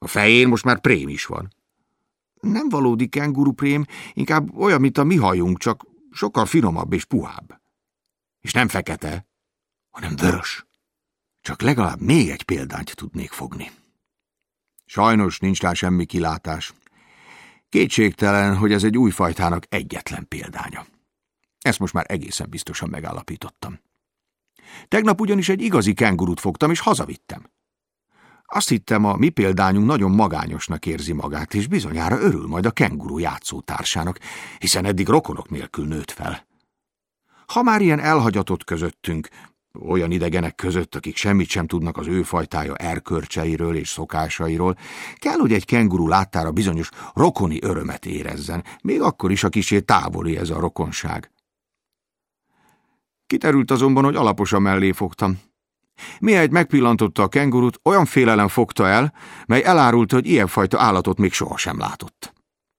fején most már prém is van. Nem valódi kenguruprém, inkább olyan, mint a mi hajunk, csak sokkal finomabb és puhább. És nem fekete, hanem vörös. Csak legalább még egy példányt tudnék fogni. Sajnos nincs rá semmi kilátás. Kétségtelen, hogy ez egy új fajtának egyetlen példánya. Ezt most már egészen biztosan megállapítottam. Tegnap ugyanis egy igazi kengurut fogtam, és hazavittem. Azt hittem, a mi példányunk nagyon magányosnak érzi magát, és bizonyára örül majd a kenguru játszótársának, hiszen eddig rokonok nélkül nőtt fel. Ha már ilyen elhagyatott közöttünk, olyan idegenek között, akik semmit sem tudnak az ő fajtája erkölcseiről és szokásairól, kell, hogy egy kenguru láttára bizonyos rokoni örömet érezzen, még akkor is, a kissé távoli ez a rokonság. Kiterült azonban, hogy alaposan mellé fogtam. Mihelyt megpillantotta a kengurut, olyan félelem fogta el, mely elárulta, hogy ilyenfajta állatot még sohasem látott.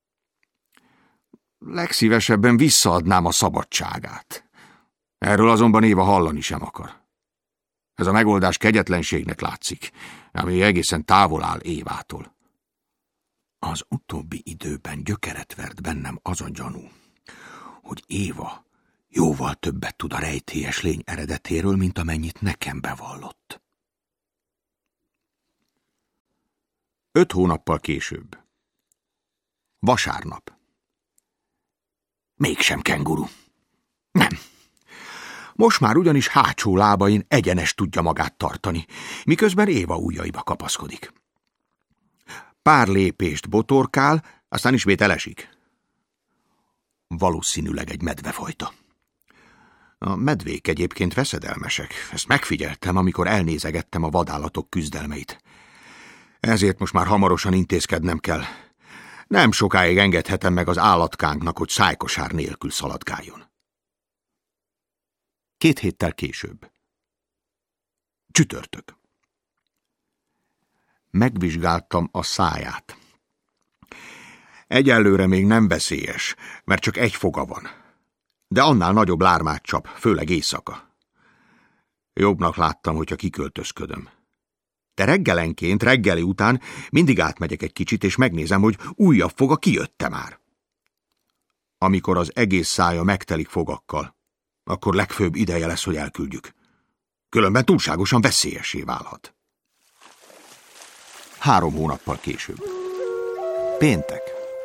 Legszívesebben visszaadnám a szabadságát. Erről azonban Éva hallani sem akar. Ez a megoldás kegyetlenségnek látszik, ami egészen távol áll Évától. Az utóbbi időben gyökeret vert bennem az a gyanú, hogy Éva jóval többet tud a rejtélyes lény eredetéről, mint amennyit nekem bevallott. 5 hónappal később. Vasárnap. Mégsem kenguru. Nem. Most már ugyanis hátsó lábain egyenes tudja magát tartani, miközben Éva ujjaiba kapaszkodik. Pár lépést botorkál, aztán ismét elesik. Valószínűleg egy medvefajta. A medvék egyébként veszedelmesek, ezt megfigyeltem, amikor elnézegettem a vadállatok küzdelmeit. Ezért most már hamarosan intézkednem kell. Nem sokáig engedhetem meg az állatkánknak, hogy szájkosár nélkül szaladgáljon. 2 héttel később. Csütörtök. Megvizsgáltam a száját. Egyelőre még nem veszélyes, mert csak egy foga van. De annál nagyobb lármát csap, főleg éjszaka. Jobbnak láttam, hogyha kiköltözködöm. De reggelenként, reggeli után mindig átmegyek egy kicsit, és megnézem, hogy újabb foga kijötte már. Amikor az egész szája megtelik fogakkal, akkor legfőbb ideje lesz, hogy elküldjük. Különben túlságosan veszélyessé válhat. 3 hónappal később. Péntek.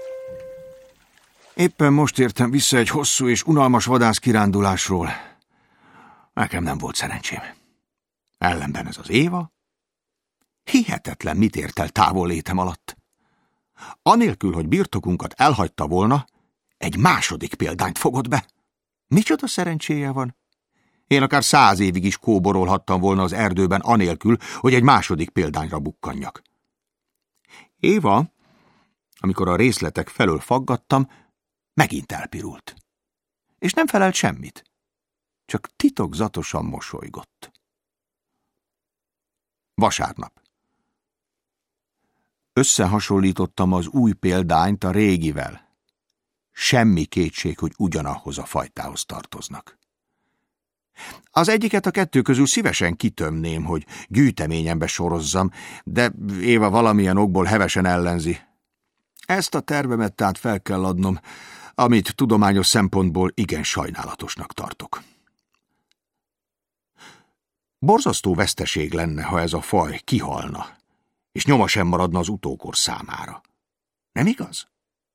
Éppen most értem vissza egy hosszú és unalmas vadászkirándulásról. Nekem nem volt szerencsém. Ellenben ez az Éva. Hihetetlen, mit ért el távol létem alatt. Anélkül, hogy birtokunkat elhagyta volna, egy második példányt fogott be. Micsoda szerencséje van? Én akár 100 évig is kóborolhattam volna az erdőben anélkül, hogy egy második példányra bukkanjak. Éva, amikor a részletek felől faggattam, megint elpirult. És nem felelt semmit, csak titokzatosan mosolygott. Vasárnap. Összehasonlítottam az új példányt a régivel. Semmi kétség, hogy ugyanahhoz a fajtához tartoznak. Az egyiket a 2 közül szívesen kitömném, hogy gyűjteményembe sorozzam, de Éva valamilyen okból hevesen ellenzi. Ezt a tervemet tehát fel kell adnom, amit tudományos szempontból igen sajnálatosnak tartok. Borzasztó veszteség lenne, ha ez a faj kihalna, és nyoma sem maradna az utókor számára. Nem igaz?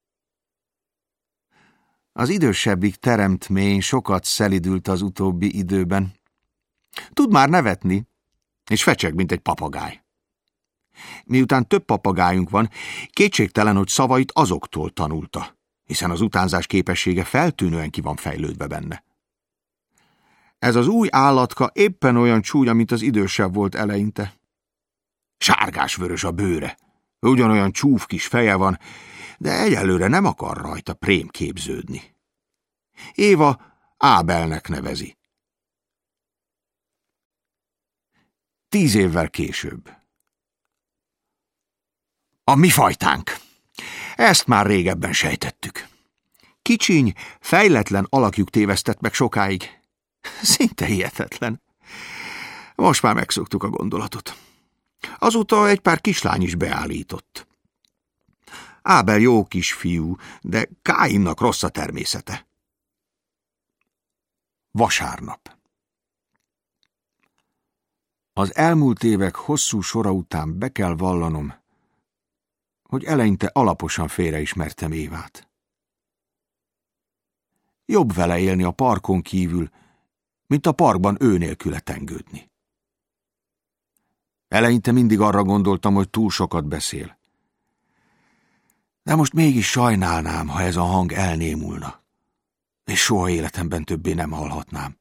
Az idősebbik teremtmény sokat szelidült az utóbbi időben. Tud már nevetni, és fecseg, mint egy papagáj. Miután több papagájunk van, kétségtelen, hogy szavait azoktól tanulta, hiszen az utánzás képessége feltűnően ki van fejlődve benne. Ez az új állatka éppen olyan csúnya, mint az idősebb volt eleinte. Sárgás-vörös a bőre, ugyanolyan csúf kis feje van, de egyelőre nem akar rajta prém képződni. Éva Ábelnek nevezi. 10 évvel később. A mi fajtánk. Ezt már régebben sejtettük. Kicsiny, fejletlen alakjuk tévesztett meg sokáig. Szinte hihetetlen. Most már megszoktuk a gondolatot. Azóta egy pár kislány is beállított. Ábel jó kisfiú, de Káinnak rossz a természete. Vasárnap. Az elmúlt évek hosszú sora után be kell vallanom, hogy eleinte alaposan félreismertem Évát. Jobb vele élni a parkon kívül, mint a parkban ő nélküle tengődni. Eleinte mindig arra gondoltam, hogy túl sokat beszél. De most mégis sajnálnám, ha ez a hang elnémulna, és soha életemben többé nem hallhatnám.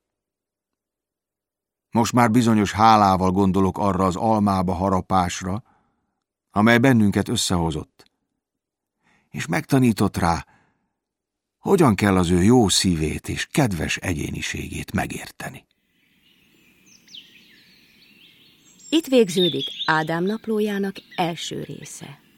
Most már bizonyos hálával gondolok arra az almába harapásra, amely bennünket összehozott, és megtanított rá, hogyan kell az ő jó szívét és kedves egyéniségét megérteni. Itt végződik Ádám naplójának első része.